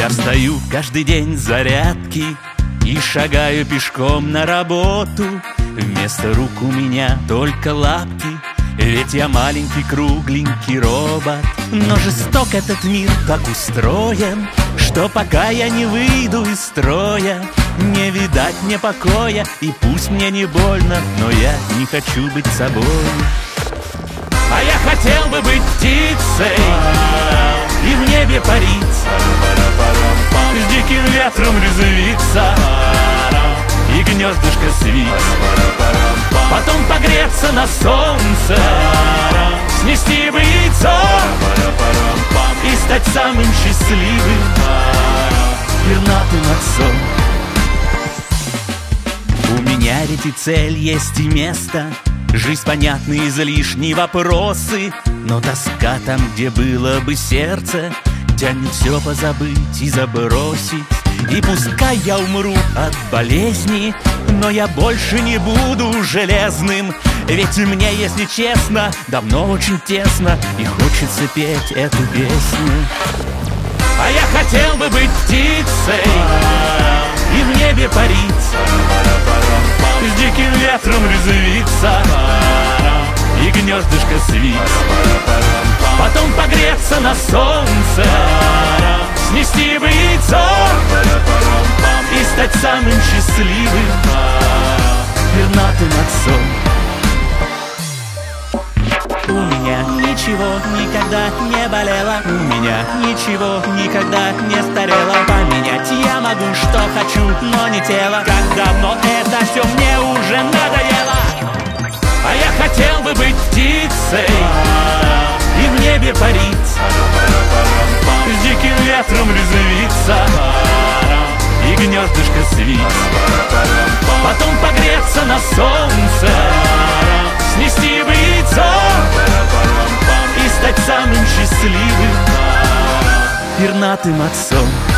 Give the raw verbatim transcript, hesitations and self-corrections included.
Я встаю каждый день с зарядки и шагаю пешком на работу. Вместо рук у меня только лапки, ведь я маленький кругленький робот. Но жесток этот мир так устроен, что пока я не выйду из строя, не видать мне покоя. И пусть мне не больно, но я не хочу быть собой. А я хотел бы быть птицей и в небе парить, с диким ветром резвиться и гнездышко свить, потом погреться на солнце, снести бы яйцо и стать самым счастливым пернатым отцом. У меня ведь и цель есть, и место, жизнь понятны, излишние вопросы, но тоска там, где было бы сердце, тянет все позабыть и забросить. И пускай я умру от болезни, но я больше не буду железным, ведь мне, если честно, давно очень тесно и хочется петь эту песню. А я хотел бы быть птицей и в небе парить, с диким ветром резвиться и гнездышко свить, потом погреться на солнце, снести бы яйцо и стать самым счастливым пернатым отцом. У меня ничего никогда не болело, у меня ничего никогда не старело. Поменять я могу, что хочу, но не тело. Как давно это все мне уже надоело. А я хотел бы быть птицей и в небе парить, с диким ветром резвиться и гнездышко свить, потом погреться на солнце, снести бы яйцо и стать самым счастливым пернатым отцом.